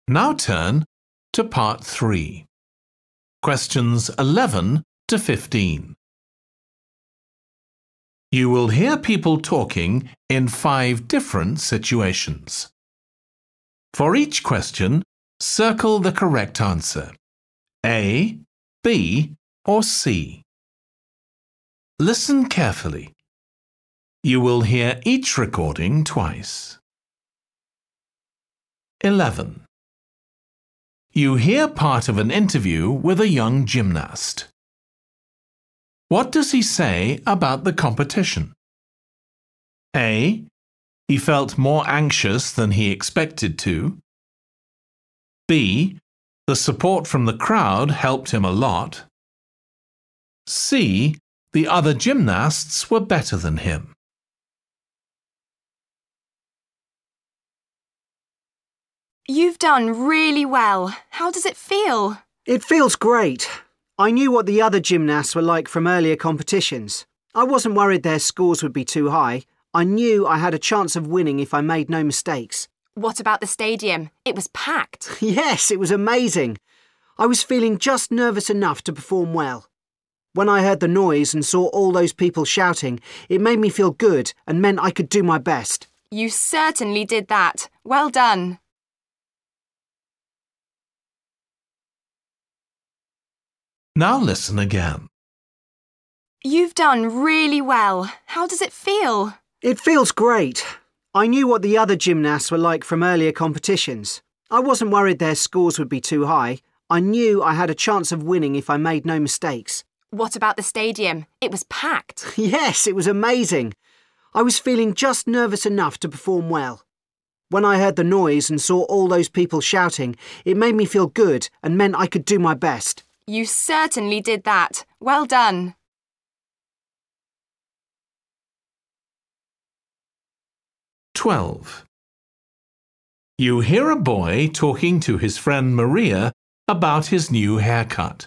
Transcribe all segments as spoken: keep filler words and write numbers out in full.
Now turn to part three. Questions eleven to fifteen. You will hear people talking in five different situations. For each question, circle the correct answer, A, B, or C. Listen carefully. You will hear each recording twice. eleven. You hear part of an interview with a young gymnast. What does he say about the competition? A. He felt more anxious than he expected to. B. The support from the crowd helped him a lot. C. The other gymnasts were better than him. You've done really well. How does it feel? It feels great. I knew what the other gymnasts were like from earlier competitions. I wasn't worried their scores would be too high. I knew I had a chance of winning if I made no mistakes. What about the stadium? It was packed. Yes, it was amazing. I was feeling just nervous enough to perform well. When I heard the noise and saw all those people shouting, it made me feel good and meant I could do my best. You certainly did that. Well done. Now listen again. You've done really well. How does it feel? It feels great. I knew what the other gymnasts were like from earlier competitions. I wasn't worried their scores would be too high. I knew I had a chance of winning if I made no mistakes. What about the stadium? It was packed. Yes, it was amazing. I was feeling just nervous enough to perform well. When I heard the noise and saw all those people shouting, it made me feel good and meant I could do my best. You certainly did that. Well done. twelve. You hear a boy talking to his friend Maria about his new haircut.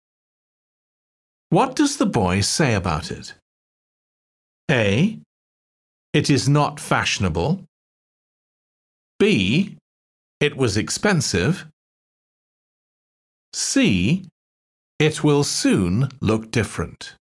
What does the boy say about it? A. It is not fashionable. B. It was expensive. C. It will soon look different.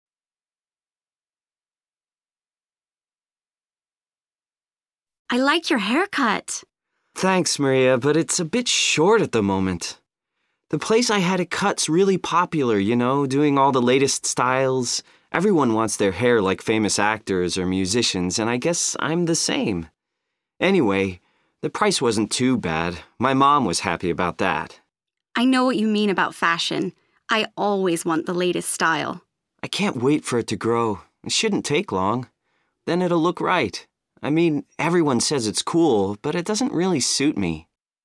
I like your haircut. Thanks, Maria, but it's a bit short at the moment. The place I had it cut's really popular, you know, doing all the latest styles. Everyone wants their hair like famous actors or musicians, and I guess I'm the same. Anyway, the price wasn't too bad. My mom was happy about that. I know what you mean about fashion. I always want the latest style. I can't wait for it to grow. It shouldn't take long. Then it'll look right. I mean, everyone says it's cool, but it doesn't really suit me.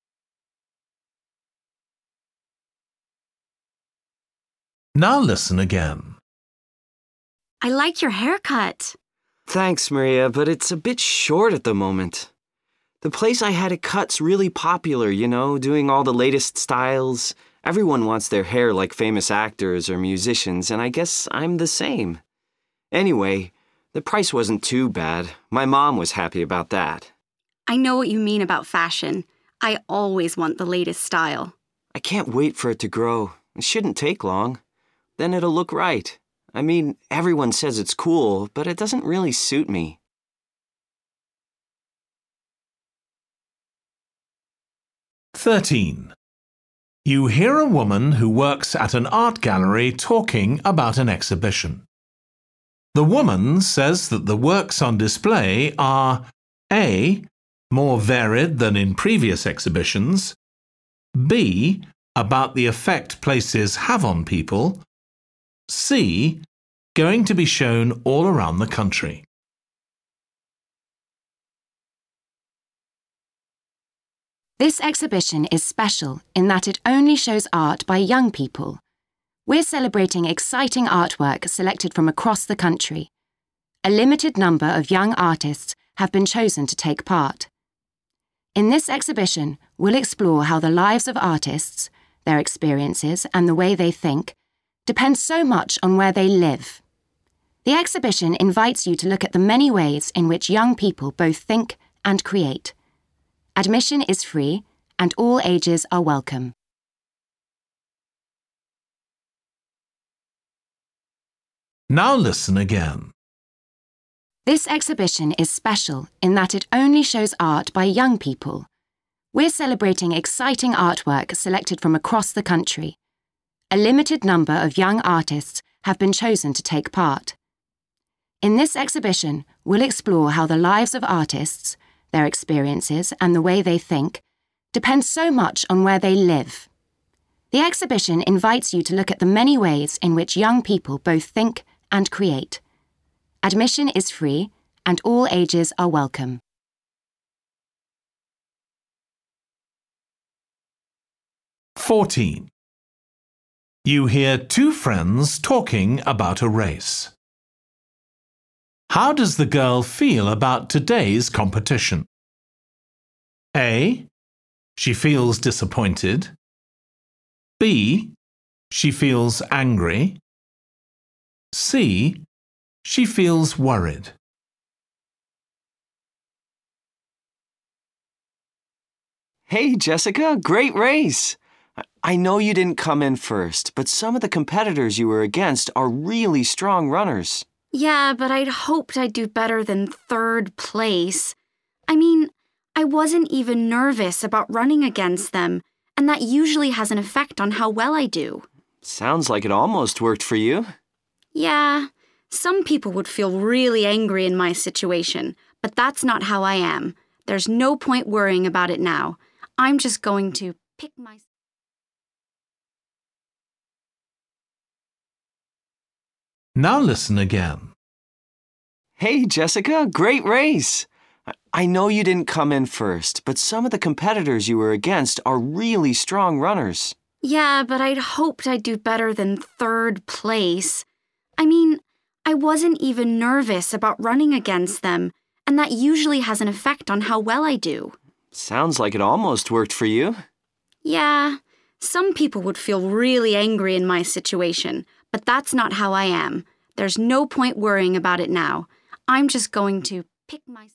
Now listen again. I like your haircut. Thanks, Maria, but it's a bit short at the moment. The place I had it cut's really popular, you know, doing all the latest styles. Everyone wants their hair like famous actors or musicians, and I guess I'm the same. Anyway, the price wasn't too bad. My mom was happy about that. I know what you mean about fashion. I always want the latest style. I can't wait for it to grow. It shouldn't take long. Then it'll look right. I mean, everyone says it's cool, but it doesn't really suit me. thirteen. You hear a woman who works at an art gallery talking about an exhibition. The woman says that the works on display are A. More varied than in previous exhibitions, B. About the effect places have on people, C. Going to be shown all around the country. This exhibition is special in that it only shows art by young people. We're celebrating exciting artwork selected from across the country. A limited number of young artists have been chosen to take part. In this exhibition, we'll explore how the lives of artists, their experiences and the way they think, depend so much on where they live. The exhibition invites you to look at the many ways in which young people both think and create. Admission is free and all ages are welcome. Now listen again. This exhibition is special in that it only shows art by young people. We're celebrating exciting artwork selected from across the country. A limited number of young artists have been chosen to take part. In this exhibition, we'll explore how the lives of artists, their experiences and the way they think, depend so much on where they live. The exhibition invites you to look at the many ways in which young people both think and create. Admission is free and all ages are welcome. fourteen. You hear two friends talking about a race. How does the girl feel about today's competition? A. She feels disappointed. B. She feels angry. C. She feels worried. Hey, Jessica, great race! I know you didn't come in first, but some of the competitors you were against are really strong runners. Yeah, but I'd hoped I'd do better than third place. I mean, I wasn't even nervous about running against them, and that usually has an effect on how well I do. Sounds like it almost worked for you. Yeah, some people would feel really angry in my situation, but that's not how I am. There's no point worrying about it now. I'm just going to pick my... Now listen again. Hey, Jessica, great race! I know you didn't come in first, but some of the competitors you were against are really strong runners. Yeah, but I'd hoped I'd do better than third place. I mean, I wasn't even nervous about running against them, and that usually has an effect on how well I do. Sounds like it almost worked for you. Yeah, some people would feel really angry in my situation, but that's not how I am. There's no point worrying about it now. I'm just going to pick my...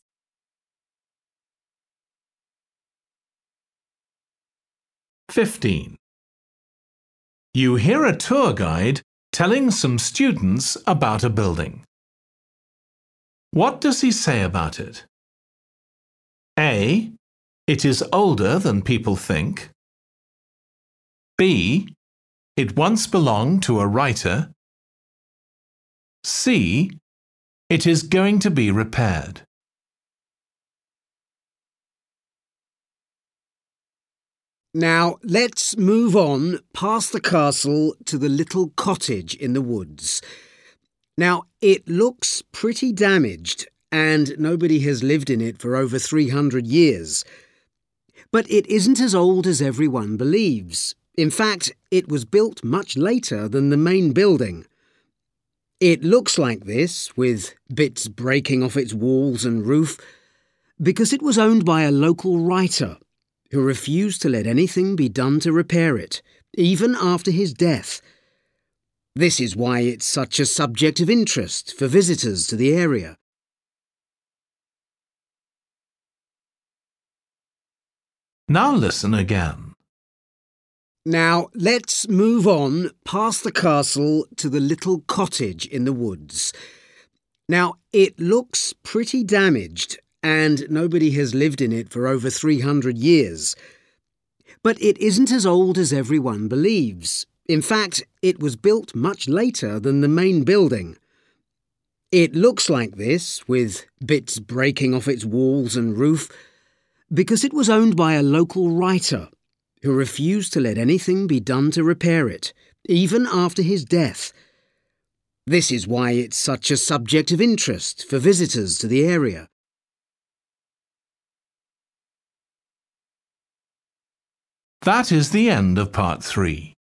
fifteen. You hear a tour guide telling some students about a building. What does he say about it? A. It is older than people think. B. It once belonged to a writer. C. It is going to be repaired. Now, let's move on past the castle to the little cottage in the woods. Now, it looks pretty damaged, and nobody has lived in it for over three hundred years. But it isn't as old as everyone believes. In fact, it was built much later than the main building. It looks like this, with bits breaking off its walls and roof, because it was owned by a local writer who refused to let anything be done to repair it, even after his death. This is why it's such a subject of interest for visitors to the area. Now listen again. Now, let's move on past the castle to the little cottage in the woods. Now, it looks pretty damaged, and nobody has lived in it for over three hundred years. But it isn't as old as everyone believes. In fact, it was built much later than the main building. It looks like this, with bits breaking off its walls and roof, because it was owned by a local writer who refused to let anything be done to repair it, even after his death. This is why it's such a subject of interest for visitors to the area. That is the end of part three.